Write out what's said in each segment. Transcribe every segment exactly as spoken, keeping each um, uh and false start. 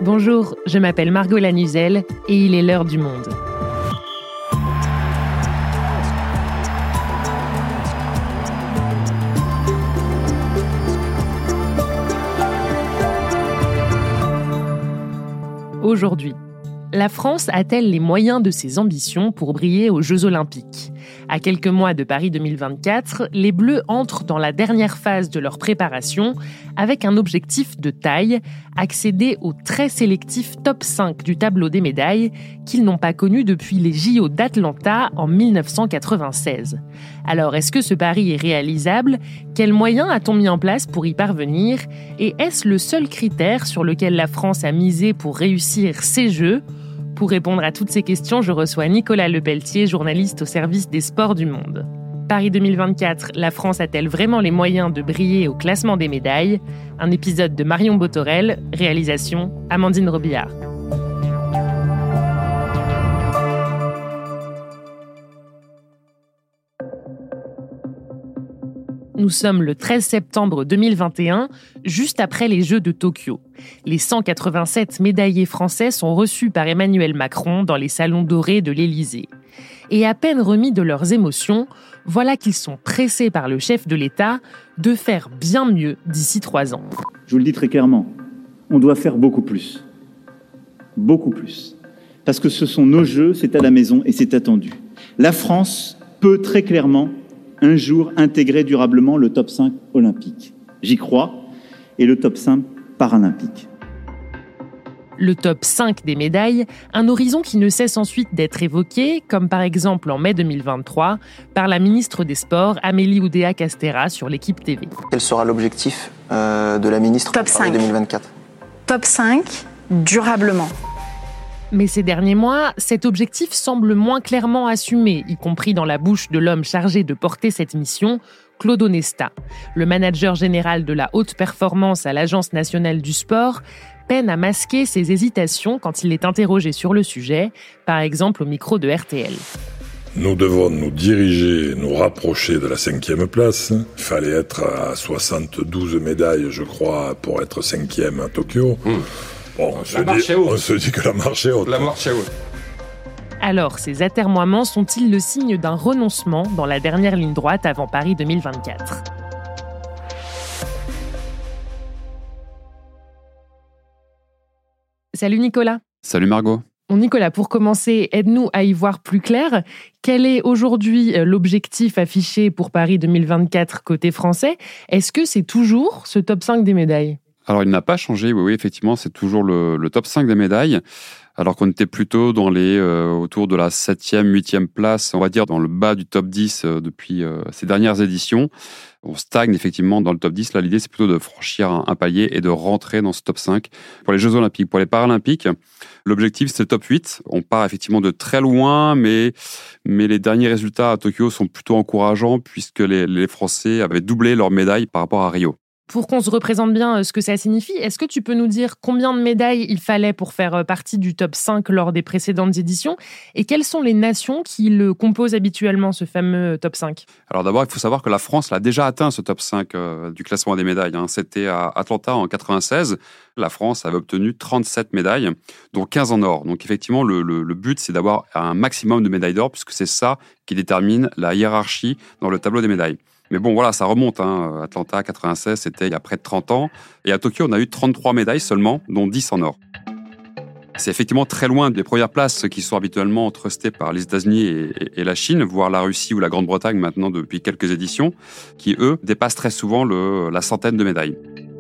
Bonjour, je m'appelle Margot Lanuzel et il est l'heure du monde. Aujourd'hui, la France a-t-elle les moyens de ses ambitions pour briller aux Jeux Olympiques ? À quelques mois de Paris deux mille vingt-quatre, les Bleus entrent dans la dernière phase de leur préparation avec un objectif de taille, accéder au très sélectif top cinq du tableau des médailles qu'ils n'ont pas connu depuis les J O d'Atlanta en dix-neuf cent quatre-vingt-seize. Alors, est-ce que ce pari est réalisable ? Quels moyens a-t-on mis en place pour y parvenir ? Et est-ce le seul critère sur lequel la France a misé pour réussir ces Jeux ? Pour répondre à toutes ces questions, je reçois Nicolas Lepelletier, journaliste au service des sports du Monde. Paris deux mille vingt-quatre, la France a-t-elle vraiment les moyens de briller au classement des médailles ? Un épisode de Marion Botorel, réalisation Amandine Robillard. Nous sommes le treize septembre deux mille vingt et un, juste après les Jeux de Tokyo. Les cent quatre-vingt-sept médaillés français sont reçus par Emmanuel Macron dans les salons dorés de l'Élysée. Et à peine remis de leurs émotions, voilà qu'ils sont pressés par le chef de l'État de faire bien mieux d'ici trois ans. Je vous le dis très clairement, on doit faire beaucoup plus. Beaucoup plus. Parce que ce sont nos Jeux, c'est à la maison et c'est attendu. La France peut très clairement un jour intégrer durablement le top cinq olympique. J'y crois, et le top cinq paralympique. Le top cinq des médailles, un horizon qui ne cesse ensuite d'être évoqué, comme par exemple en mai deux mille vingt-trois, par la ministre des Sports, Amélie Oudéa-Castéra, sur l'Équipe T V. Quel sera l'objectif euh, de la ministre top pour deux mille vingt-quatre ? Top cinq, durablement. Mais ces derniers mois, cet objectif semble moins clairement assumé, y compris dans la bouche de l'homme chargé de porter cette mission, Claude Onesta. Le manager général de la haute performance à l'Agence nationale du sport peine à masquer ses hésitations quand il est interrogé sur le sujet, par exemple au micro de R T L. Nous devons nous diriger, nous rapprocher de la cinquième place. Il fallait être à soixante-douze médailles, je crois, pour être cinquième à Tokyo. Mmh. Bon, on se, dit, on se dit que la marche est haute. La marche est haute. Alors, ces atermoiements sont-ils le signe d'un renoncement dans la dernière ligne droite avant Paris deux mille vingt-quatre ? Salut Nicolas. Salut Margot. Bon Nicolas, pour commencer, aide-nous à y voir plus clair. Quel est aujourd'hui l'objectif affiché pour Paris deux mille vingt-quatre côté français ? Est-ce que c'est toujours ce top cinq des médailles ? Alors, il n'a pas changé, oui, oui, effectivement, c'est toujours le, le top cinq des médailles, alors qu'on était plutôt dans les, euh, autour de la septième, huitième place, on va dire dans le bas du top dix euh, depuis euh, ces dernières éditions. On stagne effectivement dans le top dix. Là, l'idée, c'est plutôt de franchir un, un palier et de rentrer dans ce top cinq pour les Jeux Olympiques. Pour les Paralympiques, l'objectif, c'est le top huit. On part effectivement de très loin, mais, mais les derniers résultats à Tokyo sont plutôt encourageants puisque les, les Français avaient doublé leur médaille par rapport à Rio. Pour qu'on se représente bien ce que ça signifie, est-ce que tu peux nous dire combien de médailles il fallait pour faire partie du top cinq lors des précédentes éditions ? Et quelles sont les nations qui le composent habituellement, ce fameux top cinq ? Alors d'abord, il faut savoir que la France l'a déjà atteint, ce top cinq euh, du classement des médailles. Hein. C'était à Atlanta en quatre-vingt-seize. La France avait obtenu trente-sept médailles, dont quinze en or. Donc effectivement, le, le, le but, c'est d'avoir un maximum de médailles d'or, puisque c'est ça qui détermine la hiérarchie dans le tableau des médailles. Mais bon, voilà, ça remonte. Hein. Atlanta, quatre-vingt-seize, c'était il y a près de trente ans. Et à Tokyo, on a eu trente-trois médailles seulement, dont dix en or. C'est effectivement très loin des premières places qui sont habituellement trustées par les États-Unis et, et la Chine, voire la Russie ou la Grande-Bretagne maintenant depuis quelques éditions, qui, eux, dépassent très souvent le, la centaine de médailles.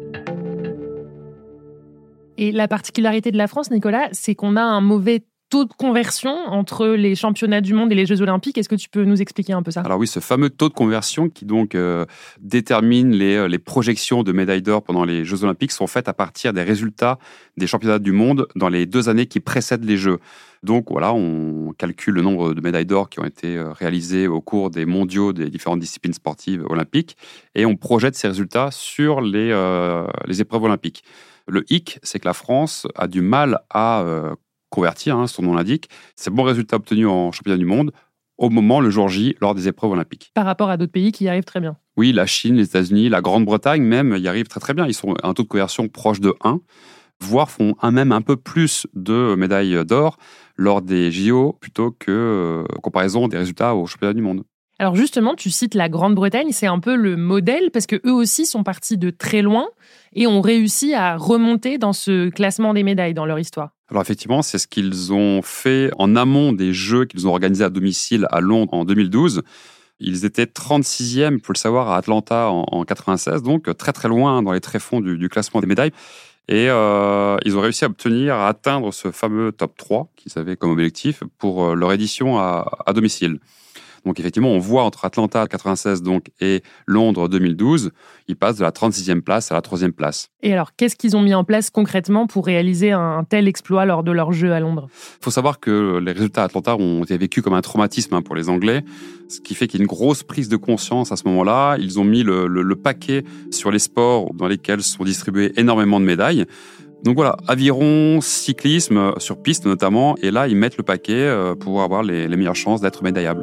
Et la particularité de la France, Nicolas, c'est qu'on a un mauvais taux de conversion entre les championnats du monde et les Jeux Olympiques. Est-ce que tu peux nous expliquer un peu ça ? Alors oui, ce fameux taux de conversion qui donc euh, détermine les, les projections de médailles d'or pendant les Jeux Olympiques sont faites à partir des résultats des championnats du monde dans les deux années qui précèdent les Jeux. Donc voilà, on calcule le nombre de médailles d'or qui ont été réalisées au cours des mondiaux des différentes disciplines sportives olympiques et on projette ces résultats sur les, euh, les épreuves olympiques. Le hic, c'est que la France a du mal à euh, convertir, hein, son nom l'indique, ces bons résultats obtenus en championnat du monde au moment, le jour J, lors des épreuves olympiques. Par rapport à d'autres pays qui y arrivent très bien. Oui, la Chine, les États-Unis, la Grande-Bretagne même, y arrivent très très bien. Ils sont à un taux de conversion proche de un. voire font un même un peu plus de médailles d'or lors des J O plutôt que euh, en comparaison des résultats aux championnats du monde. Alors justement, tu cites la Grande-Bretagne, c'est un peu le modèle parce que eux aussi sont partis de très loin et ont réussi à remonter dans ce classement des médailles dans leur histoire. Alors effectivement, c'est ce qu'ils ont fait en amont des Jeux qu'ils ont organisés à domicile à Londres en deux mille douze. Ils étaient trente-sixième, il faut le savoir, à Atlanta en, en quatre-vingt-seize, donc très très loin dans les tréfonds du, du classement des médailles. Et euh, ils ont réussi à obtenir, à atteindre ce fameux top trois qu'ils avaient comme objectif pour leur édition à, à domicile. Donc effectivement, on voit entre Atlanta quatre-vingt-seize donc, et Londres deux mille douze, ils passent de la trente-sixième place à la troisième place. Et alors, qu'est-ce qu'ils ont mis en place concrètement pour réaliser un tel exploit lors de leur jeu à Londres ? Il faut savoir que les résultats à Atlanta ont été vécus comme un traumatisme pour les Anglais, ce qui fait qu'il y a une grosse prise de conscience à ce moment-là. Ils ont mis le, le, le paquet sur les sports dans lesquels sont distribuées énormément de médailles. Donc voilà, aviron, cyclisme, sur piste notamment, et là, ils mettent le paquet pour avoir les, les meilleures chances d'être médaillables.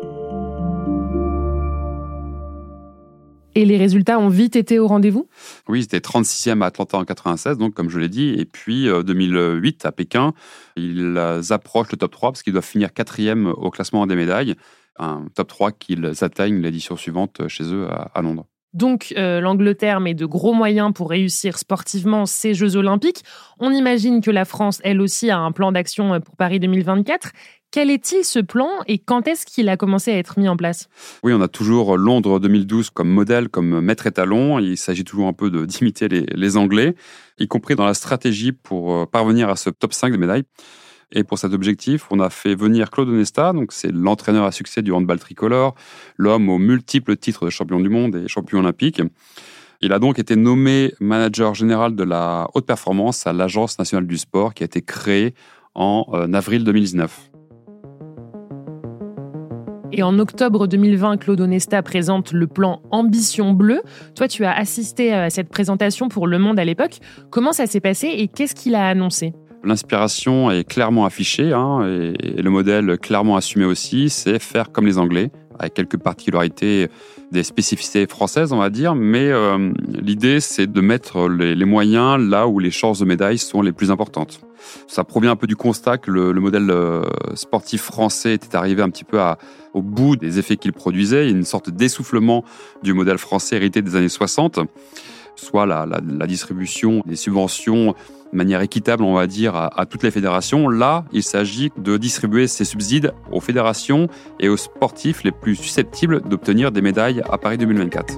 Et les résultats ont vite été au rendez-vous ? Oui, ils étaient trente-sixième à Atlanta en quatre-vingt-seize, donc comme je l'ai dit. Et puis euh, deux mille huit à Pékin, ils approchent le top trois parce qu'ils doivent finir quatrième au classement des médailles. Un top trois qu'ils atteignent l'édition suivante chez eux à, à Londres. Donc euh, l'Angleterre met de gros moyens pour réussir sportivement ces Jeux Olympiques. On imagine que la France, elle aussi, a un plan d'action pour Paris deux mille vingt-quatre. Quel est-il ce plan et quand est-ce qu'il a commencé à être mis en place ? Oui, on a toujours Londres deux mille douze comme modèle, comme maître étalon. Il s'agit toujours un peu de, d'imiter les, les Anglais, y compris dans la stratégie pour parvenir à ce top cinq de médailles. Et pour cet objectif, on a fait venir Claude Onesta, donc c'est l'entraîneur à succès du handball tricolore, l'homme aux multiples titres de champion du monde et champion olympique. Il a donc été nommé manager général de la haute performance à l'Agence nationale du sport qui a été créée en euh, avril deux mille dix-neuf. Et en octobre deux mille vingt, Claude Onesta présente le plan Ambition Bleue. Toi, tu as assisté à cette présentation pour Le Monde à l'époque. Comment ça s'est passé et qu'est-ce qu'il a annoncé ? L'inspiration est clairement affichée hein, et, et le modèle clairement assumé aussi, c'est faire comme les Anglais, avec quelques particularités, des spécificités françaises, on va dire, mais euh, l'idée, c'est de mettre les, les moyens là où les chances de médaille sont les plus importantes. Ça provient un peu du constat que le, le modèle euh, sportif français était arrivé un petit peu à, au bout des effets qu'il produisait. Il y a une sorte d'essoufflement du modèle français hérité des années soixante, soit la, la, la distribution des subventions de manière équitable, on va dire, à, à toutes les fédérations. Là, il s'agit de distribuer ces subsides aux fédérations et aux sportifs les plus susceptibles d'obtenir des médailles à Paris deux mille vingt-quatre.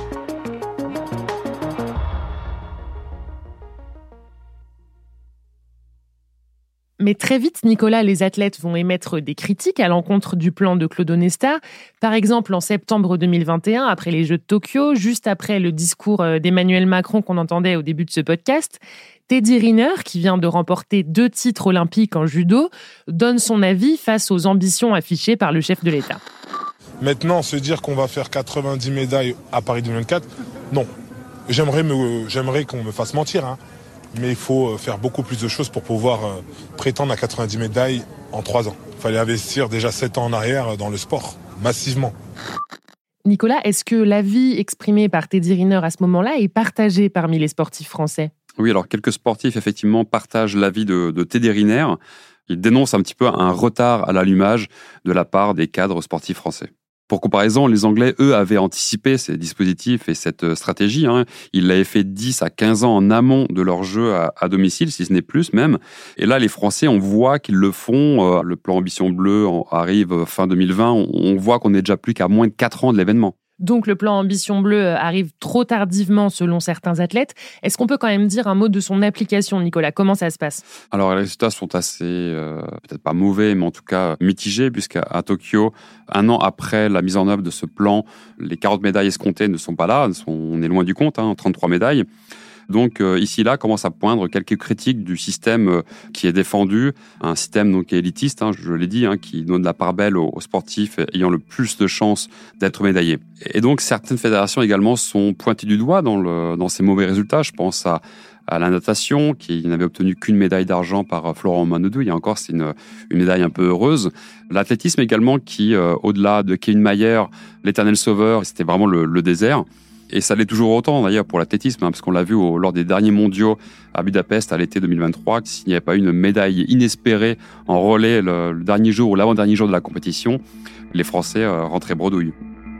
Mais très vite, Nicolas, les athlètes vont émettre des critiques à l'encontre du plan de Claude Onesta. Par exemple, en septembre deux mille vingt et un, après les Jeux de Tokyo, juste après le discours d'Emmanuel Macron qu'on entendait au début de ce podcast, Teddy Riner, qui vient de remporter deux titres olympiques en judo, donne son avis face aux ambitions affichées par le chef de l'État. Maintenant, se dire qu'on va faire quatre-vingt-dix médailles à Paris deux mille vingt-quatre, non. J'aimerais, me, j'aimerais qu'on me fasse mentir, hein. Mais il faut faire beaucoup plus de choses pour pouvoir prétendre à quatre-vingt-dix médailles en trois ans. Il fallait investir déjà sept ans en arrière dans le sport, massivement. Nicolas, est-ce que l'avis exprimé par Teddy Riner à ce moment-là est partagé parmi les sportifs français ? Oui, alors quelques sportifs, effectivement, partagent l'avis de, de Teddy Riner. Ils dénoncent un petit peu un retard à l'allumage de la part des cadres sportifs français. Pour comparaison, les Anglais, eux, avaient anticipé ces dispositifs et cette stratégie. Hein. Ils l'avaient fait dix à quinze ans en amont de leur jeu à, à domicile, si ce n'est plus même. Et là, les Français, on voit qu'ils le font. Le plan Ambition Bleue arrive fin deux mille vingt. On voit qu'on n'est déjà plus qu'à moins de quatre ans de l'événement. Donc le plan Ambition Bleue arrive trop tardivement selon certains athlètes. Est-ce qu'on peut quand même dire un mot de son application, Nicolas ? Comment ça se passe ? Alors les résultats sont assez, euh, peut-être pas mauvais, mais en tout cas mitigés, puisqu'à à Tokyo, un an après la mise en œuvre de ce plan, les quarante médailles escomptées ne sont pas là. On est loin du compte, hein, trente-trois médailles. Donc euh, ici, là, commence à poindre quelques critiques du système euh, qui est défendu, un système donc élitiste, hein, je l'ai dit, hein, qui donne la part belle aux, aux sportifs ayant le plus de chances d'être médaillés. Et donc certaines fédérations également sont pointées du doigt dans, le, dans ces mauvais résultats. Je pense à, à la natation, qui n'avait obtenu qu'une médaille d'argent par Florent Manodou. Il y a encore, c'est une, une médaille un peu heureuse. L'athlétisme également, qui, euh, au-delà de Kevin Mayer, l'éternel sauveur, c'était vraiment le, le désert. Et ça l'est toujours autant d'ailleurs pour l'athlétisme, hein, parce qu'on l'a vu au, lors des derniers mondiaux à Budapest à l'été deux mille vingt-trois, s'il n'y avait pas eu une médaille inespérée en relais le, le dernier jour ou l'avant-dernier jour de la compétition, les Français euh, rentraient bredouille.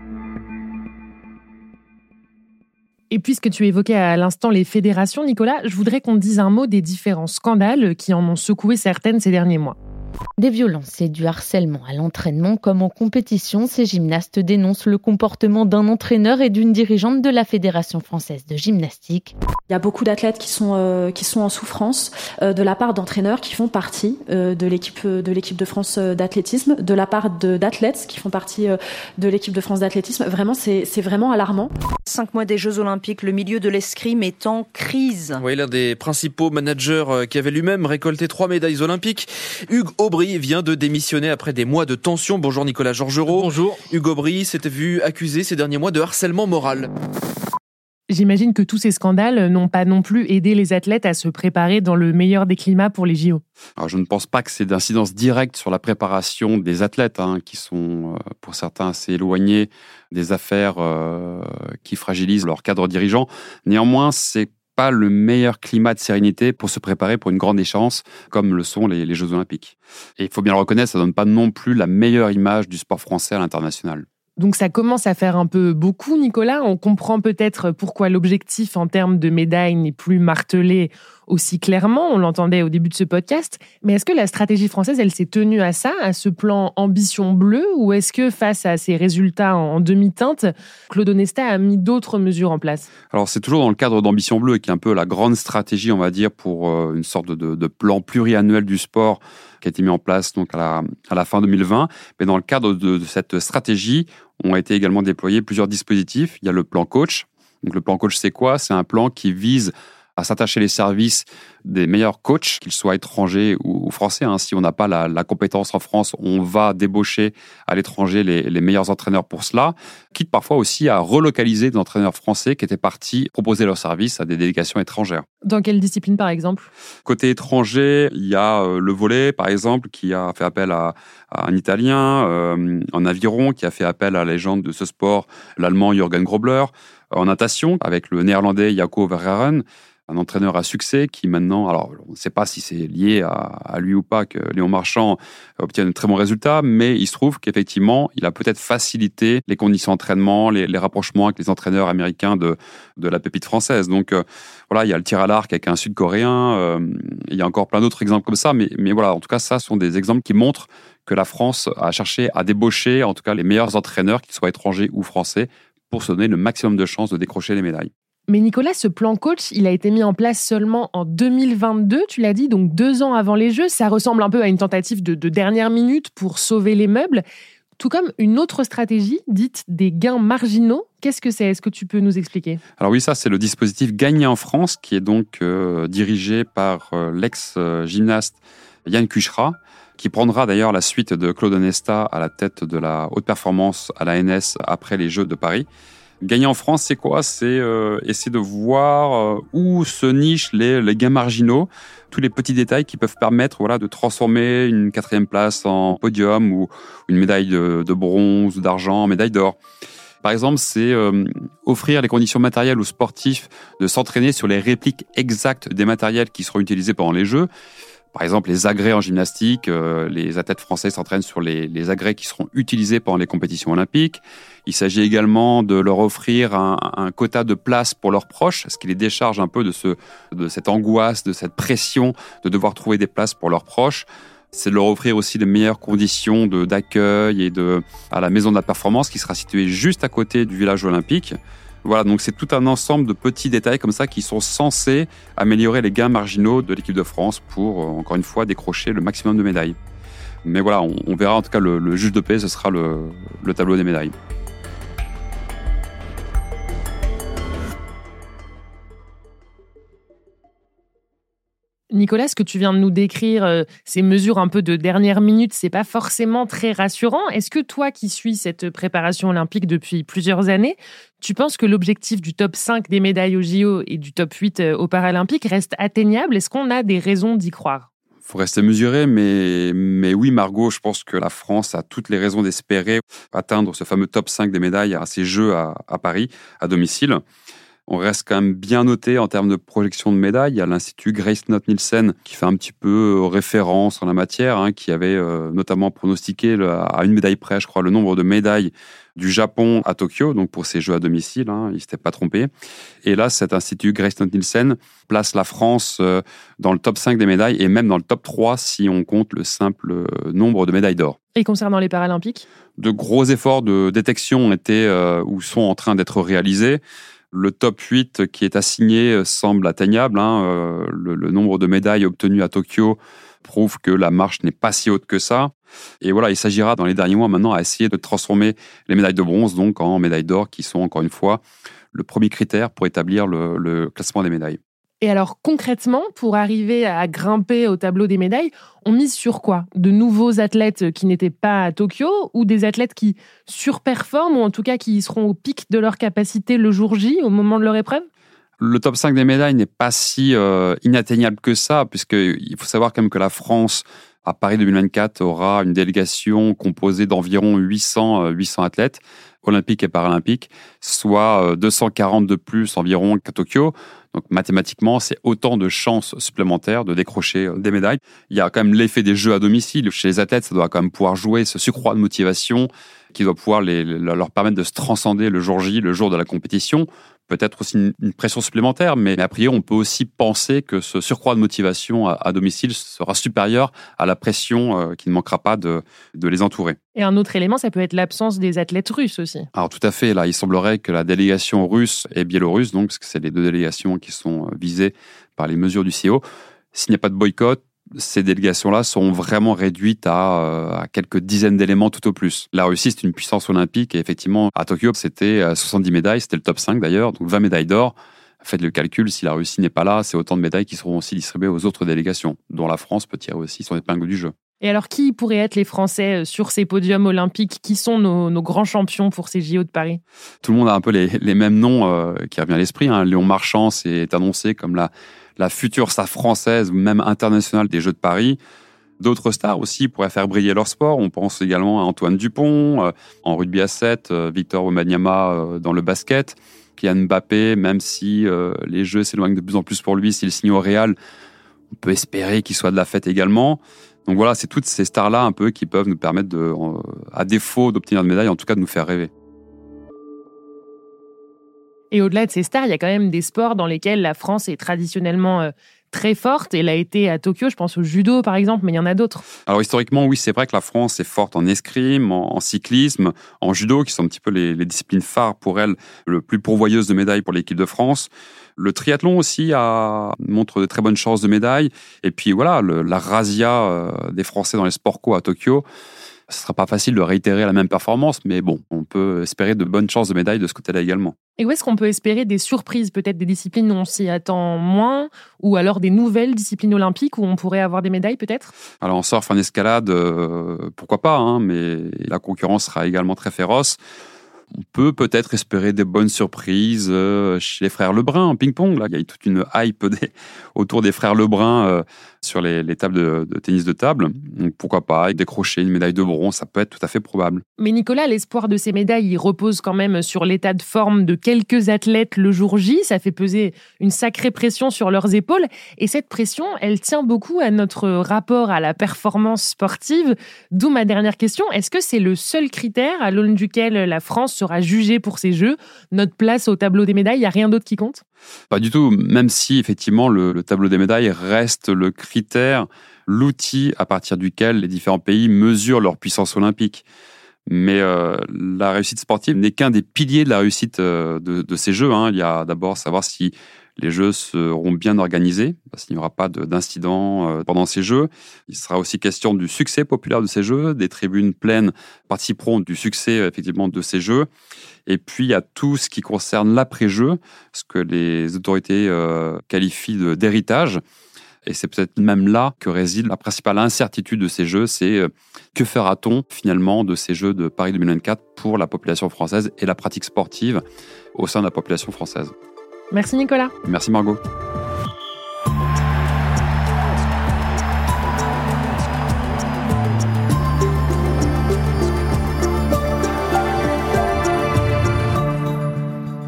Et puisque tu évoquais à l'instant les fédérations, Nicolas, je voudrais qu'on dise un mot des différents scandales qui en ont secoué certaines ces derniers mois. Des violences et du harcèlement à l'entraînement comme en compétition, ces gymnastes dénoncent le comportement d'un entraîneur et d'une dirigeante de la Fédération française de gymnastique. Il y a beaucoup d'athlètes qui sont euh, qui sont en souffrance euh, de la part d'entraîneurs qui font partie euh, de l'équipe de l'équipe de France d'athlétisme, de la part de, d'athlètes qui font partie euh, de l'équipe de France d'athlétisme. Vraiment, c'est c'est vraiment alarmant. Cinq mois des Jeux Olympiques, le milieu de l'escrime est en crise. Oui, l'un des principaux managers qui avait lui-même récolté trois médailles olympiques, Hugues Aubry, vient de démissionner après des mois de tension. Bonjour Nicolas Georgerot. Bonjour. Hugues Aubry s'était vu accusé ces derniers mois de harcèlement moral. J'imagine que tous ces scandales n'ont pas non plus aidé les athlètes à se préparer dans le meilleur des climats pour les J O. Alors, je ne pense pas que c'est d'incidence directe sur la préparation des athlètes, hein, qui sont euh, pour certains assez éloignés des affaires euh, qui fragilisent leur cadre dirigeant. Néanmoins, c'est pas le meilleur climat de sérénité pour se préparer pour une grande échéance comme le sont les, les Jeux Olympiques. Et il faut bien le reconnaître, ça donne pas non plus la meilleure image du sport français à l'international. Donc ça commence à faire un peu beaucoup, Nicolas. On comprend peut-être pourquoi l'objectif en termes de médailles n'est plus martelé aussi clairement. On l'entendait au début de ce podcast. Mais est-ce que la stratégie française, elle s'est tenue à ça, à ce plan ambition bleue, ou est-ce que face à ces résultats en demi-teinte, Claude Onesta a mis d'autres mesures en place ? Alors c'est toujours dans le cadre d'ambition bleue, qui est un peu la grande stratégie, on va dire, pour une sorte de, de plan pluriannuel du sport qui a été mis en place donc à la, à la fin deux mille vingt. Mais dans le cadre de, de cette stratégie, ont été également déployés plusieurs dispositifs. Il y a le plan coach. Donc le plan coach, c'est quoi ? C'est un plan qui vise à s'attacher les services des meilleurs coachs, qu'ils soient étrangers ou français. Hein. Si on n'a pas la, la compétence en France, on va débaucher à l'étranger les, les meilleurs entraîneurs pour cela, quitte parfois aussi à relocaliser des entraîneurs français qui étaient partis proposer leurs services à des délégations étrangères. Dans quelle discipline, par exemple ? Côté étranger, il y a euh, le volley, par exemple, qui a fait appel à, à un Italien, euh, en aviron, qui a fait appel à la légende de ce sport, l'Allemand Jürgen Grobler, en natation, avec le Néerlandais Jaco Verhaeren, un entraîneur à succès qui maintenant, alors on ne sait pas si c'est lié à, à lui ou pas que Léon Marchand obtient de très bons résultats, mais il se trouve qu'effectivement, il a peut-être facilité les conditions d'entraînement, les, les rapprochements avec les entraîneurs américains de, de la pépite française. Donc euh, voilà, il y a le tir à l'arc avec un Sud-Coréen, euh, il y a encore plein d'autres exemples comme ça, mais, mais voilà, en tout cas, ça sont des exemples qui montrent que la France a cherché à débaucher, en tout cas, les meilleurs entraîneurs, qu'ils soient étrangers ou français, pour se donner le maximum de chances de décrocher les médailles. Mais Nicolas, ce plan coach, il a été mis en place seulement en deux mille vingt-deux, tu l'as dit, donc deux ans avant les Jeux. Ça ressemble un peu à une tentative de, de dernière minute pour sauver les meubles, tout comme une autre stratégie dite des gains marginaux. Qu'est-ce que c'est ? Est-ce que tu peux nous expliquer ? Alors oui, ça c'est le dispositif Gagner en France, qui est donc euh, dirigé par euh, l'ex-gymnaste Yann Cucherat, qui prendra d'ailleurs la suite de Claude Onesta à la tête de la haute performance à la N S après les Jeux de Paris. Gagner en France, c'est quoi ? C'est euh, essayer de voir euh, où se nichent les, les gains marginaux, tous les petits détails qui peuvent permettre voilà, de transformer une quatrième place en podium ou une médaille de, de bronze ou d'argent en médaille d'or. Par exemple, c'est euh, offrir les conditions matérielles aux sportifs de s'entraîner sur les répliques exactes des matériels qui seront utilisés pendant les Jeux. Par exemple, les agrès en gymnastique, euh, les athlètes français s'entraînent sur les, les agrès qui seront utilisés pendant les compétitions olympiques. Il s'agit également de leur offrir un, un quota de place pour leurs proches, ce qui les décharge un peu de, ce, de cette angoisse, de cette pression de devoir trouver des places pour leurs proches. C'est de leur offrir aussi les meilleures conditions de, d'accueil et de, à la maison de la performance qui sera située juste à côté du village olympique. Voilà, donc c'est tout un ensemble de petits détails comme ça qui sont censés améliorer les gains marginaux de l'équipe de France pour, encore une fois, décrocher le maximum de médailles. Mais voilà, on, on verra en tout cas le, le juge de paix, ce sera le, le tableau des médailles. Nicolas, ce que tu viens de nous décrire, euh, ces mesures un peu de dernière minute, c'est pas forcément très rassurant. Est-ce que toi qui suis cette préparation olympique depuis plusieurs années, tu penses que l'objectif du top cinq des médailles aux J O et du top huit aux Paralympiques reste atteignable ? Est-ce qu'on a des raisons d'y croire ? faut rester mesuré, mais, mais oui, Margot, je pense que la France a toutes les raisons d'espérer atteindre ce fameux top cinq des médailles à ces Jeux à, à Paris, à domicile. On reste quand même bien noté en termes de projection de médailles. Il y a l'Institut Grace Note Nielsen qui fait un petit peu référence en la matière, hein, qui avait euh, notamment pronostiqué le, à une médaille près, je crois, le nombre de médailles du Japon à Tokyo, donc pour ces Jeux à domicile, hein, il ne s'était pas trompé. Et là, cet Institut Grace Note Nielsen place la France euh, dans le top cinq des médailles et même dans le top trois si on compte le simple euh, nombre de médailles d'or. Et concernant les Paralympiques ? De gros efforts de détection étaient euh, ou sont en train d'être réalisés. Le top huit qui est assigné semble atteignable. Hein. Euh, le, le nombre de médailles obtenues à Tokyo prouve que la marche n'est pas si haute que ça. Et voilà, il s'agira dans les derniers mois maintenant à essayer de transformer les médailles de bronze donc en médailles d'or qui sont encore une fois le premier critère pour établir le, le classement des médailles. Et alors concrètement, pour arriver à grimper au tableau des médailles, on mise sur quoi ? De nouveaux athlètes qui n'étaient pas à Tokyo ou des athlètes qui surperforment ou en tout cas qui seront au pic de leur capacité le jour J, au moment de leur épreuve ? Le top cinq des médailles n'est pas si euh, inatteignable que ça, puisqu'il faut savoir quand même que la France, à Paris deux mille vingt-quatre, aura une délégation composée d'environ huit cents athlètes, olympiques et paralympiques, soit deux cent quarante de plus environ qu'à Tokyo. Donc mathématiquement, c'est autant de chances supplémentaires de décrocher des médailles. Il y a quand même l'effet des Jeux à domicile. Chez les athlètes, ça doit quand même pouvoir jouer ce surcroît de motivation qui doit pouvoir les, leur permettre de se transcender le jour J, le jour de la compétition. Peut-être aussi une, une pression supplémentaire, mais a priori, on peut aussi penser que ce surcroît de motivation à, à domicile sera supérieur à la pression euh, qui ne manquera pas de, de les entourer. Et un autre élément, ça peut être l'absence des athlètes russes aussi. Alors tout à fait, là, il semblerait que la délégation russe et biélorusse, donc, parce que c'est les deux délégations qui sont visées par les mesures du C I O, s'il n'y a pas de boycott, ces délégations-là seront vraiment réduites à, euh, à quelques dizaines d'éléments tout au plus. La Russie, c'est une puissance olympique et effectivement, à Tokyo, c'était soixante-dix médailles, c'était le top cinq d'ailleurs, donc vingt médailles d'or. Faites le calcul, si la Russie n'est pas là, c'est autant de médailles qui seront aussi distribuées aux autres délégations, dont la France peut tirer aussi son épingle du jeu. Et alors, qui pourraient être les Français sur ces podiums olympiques ? Qui sont nos, nos grands champions pour ces J O de Paris ? Tout le monde a un peu les, les mêmes noms euh, qui reviennent à l'esprit. Hein. Léon Marchand est annoncé comme la, la future star française ou même internationale des Jeux de Paris. D'autres stars aussi pourraient faire briller leur sport. On pense également à Antoine Dupont, euh, en rugby à sept, euh, Victor Wembanyama euh, dans le basket, Kylian Mbappé, même si euh, les Jeux s'éloignent de plus en plus pour lui, s'il signe au Real, on peut espérer qu'il soit de la fête également. Donc voilà, c'est toutes ces stars-là un peu qui peuvent nous permettre, de, euh, à défaut d'obtenir de médailles, en tout cas de nous faire rêver. Et au-delà de ces stars, il y a quand même des sports dans lesquels la France est traditionnellement euh, très forte. Elle a été à Tokyo, je pense au judo par exemple, mais il y en a d'autres. Alors historiquement, oui, c'est vrai que la France est forte en escrime, en, en cyclisme, en judo, qui sont un petit peu les, les disciplines phares pour elle, le plus pourvoyeuse de médailles pour l'équipe de France. Le triathlon aussi a, montre de très bonnes chances de médailles. Et puis voilà, le, la razzia euh, des Français dans les sports co à Tokyo, ce ne sera pas facile de réitérer la même performance, mais bon, on peut espérer de bonnes chances de médailles de ce côté-là également. Et où est-ce qu'on peut espérer des surprises, peut-être des disciplines où on s'y attend moins, ou alors des nouvelles disciplines olympiques où on pourrait avoir des médailles peut-être ? Alors en surf, en escalade, euh, pourquoi pas, hein, mais la concurrence sera également très féroce. On peut peut-être espérer des bonnes surprises euh, chez les frères Lebrun en ping-pong. Là, il y a toute une hype des, autour des frères Lebrun euh, sur les, les tables de, de tennis de table. Donc pourquoi pas décrocher une médaille de bronze, ça peut être tout à fait probable. Mais Nicolas, l'espoir de ces médailles, il repose quand même sur l'état de forme de quelques athlètes le jour J. Ça fait peser une sacrée pression sur leurs épaules. Et cette pression, elle tient beaucoup à notre rapport à la performance sportive. D'où ma dernière question. Est-ce que c'est le seul critère à l'aune duquel la France sera jugée pour ces Jeux ? Notre place au tableau des médailles, il n'y a rien d'autre qui compte ? Pas du tout, même si effectivement le, le tableau des médailles reste le critère, l'outil à partir duquel les différents pays mesurent leur puissance olympique. Mais euh, la réussite sportive n'est qu'un des piliers de la réussite euh, de, de ces Jeux. Hein. Il y a d'abord savoir si les Jeux seront bien organisés, parce qu'il n'y aura pas de, d'incidents euh, pendant ces Jeux. Il sera aussi question du succès populaire de ces Jeux. Des tribunes pleines participeront du succès effectivement de ces Jeux. Et puis, il y a tout ce qui concerne l'après-jeu, ce que les autorités euh, qualifient de, d'héritage. Et c'est peut-être même là que réside la principale incertitude de ces Jeux, c'est euh, que fera-t-on finalement de ces Jeux de Paris deux mille vingt-quatre pour la population française et la pratique sportive au sein de la population française. Merci Nicolas. Merci Margot.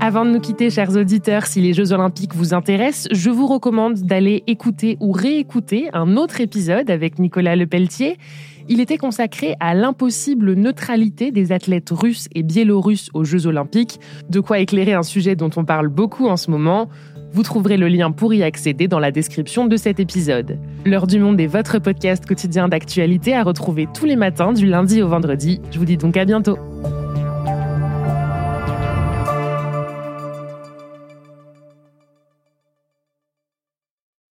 Avant de nous quitter, chers auditeurs, si les Jeux Olympiques vous intéressent, je vous recommande d'aller écouter ou réécouter un autre épisode avec Nicolas Lepelletier. Il était consacré à l'impossible neutralité des athlètes russes et biélorusses aux Jeux Olympiques, de quoi éclairer un sujet dont on parle beaucoup en ce moment. Vous trouverez le lien pour y accéder dans la description de cet épisode. L'Heure du Monde est votre podcast quotidien d'actualité à retrouver tous les matins du lundi au vendredi. Je vous dis donc à bientôt.